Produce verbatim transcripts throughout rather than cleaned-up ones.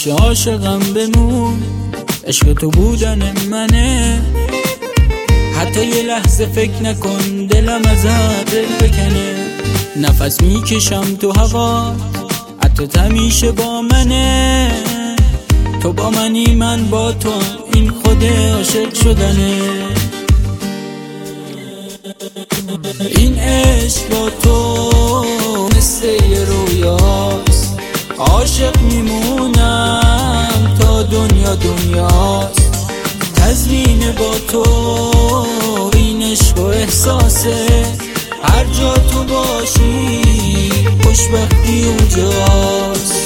همیشه عاشقم بمون، عشق تو بودن منه. حتی یه لحظه فکر نکن دلم ازت دل بکنه. نفس میکشم تو هوا، حتی همیشه با منه. تو با منی من با تو، این خود عاشق شدنه. این عشق با تو مثل یه رویاست، عاشق میمونم تا دنیا دنیاست. تزمین با تو این عشق و احساسه، هر جا تو باشی خوشبختی اونجاست.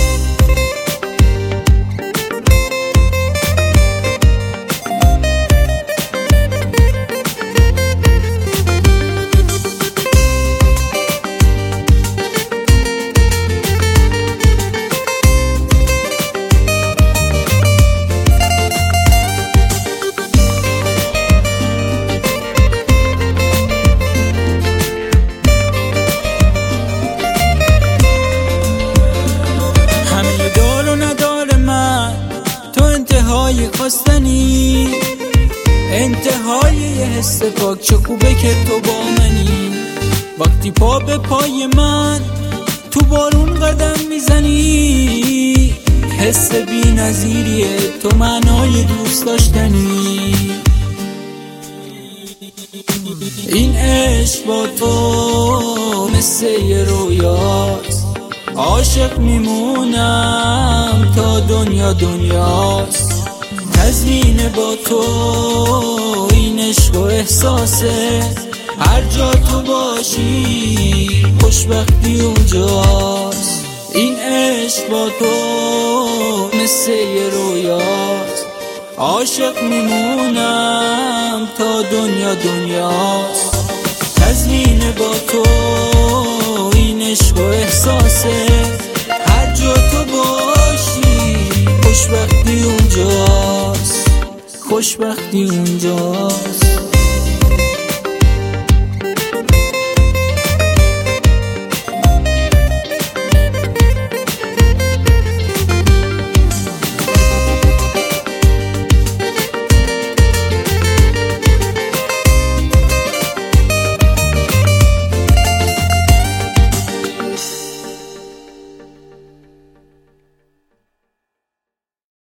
انتهای خواستنی، انتهای یه حس پاک، چه خوبه که تو با منی. وقتی پا به پای من تو بارون قدم میزنی، حس بی نظیریه تو معنای دوست داشتنی. این عشق با تو مثل یه رویاست، عاشق میمونم تا دنیا دنیاست. تزمین با تو این عشق و احساسه، هر جا تو باشی خوشبختی اونجاست. این عشق با تو مثل یه رویاست، عاشق میمونم تا دنیا دنیاست. تزمین با تو این عشق و احساسه، هر جا تو باشی خوشبختی اونجاست، خوشبختی اونجاست.